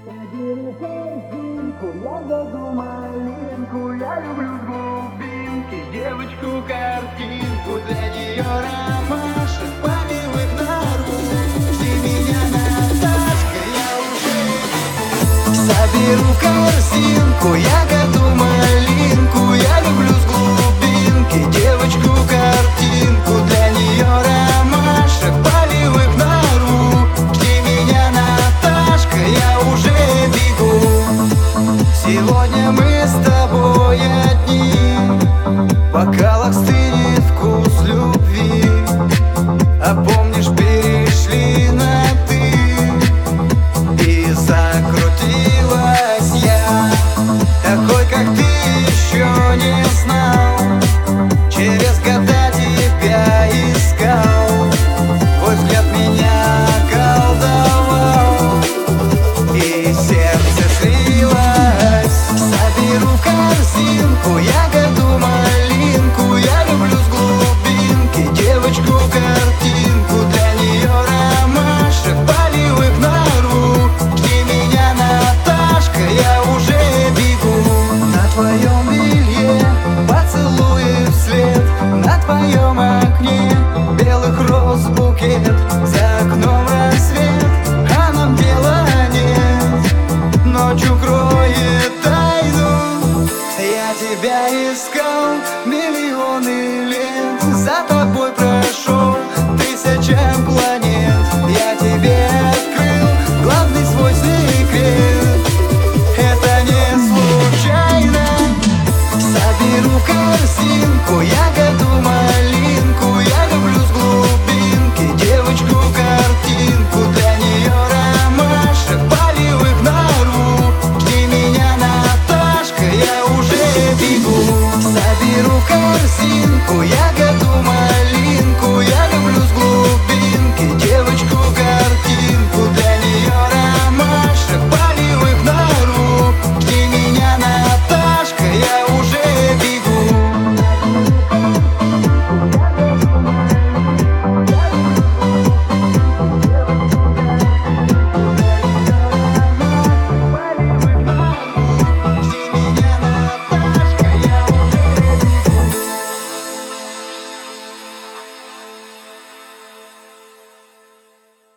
Заберу картинку, ягоду малинку, я люблю с глубинки девочку-картинку. Для нее ромашек, помилуй на руку, жди меня, Наташка, я уже иду. Заберу корзинку, ягоду малинку, я люблю с глубинки девочку-картинку.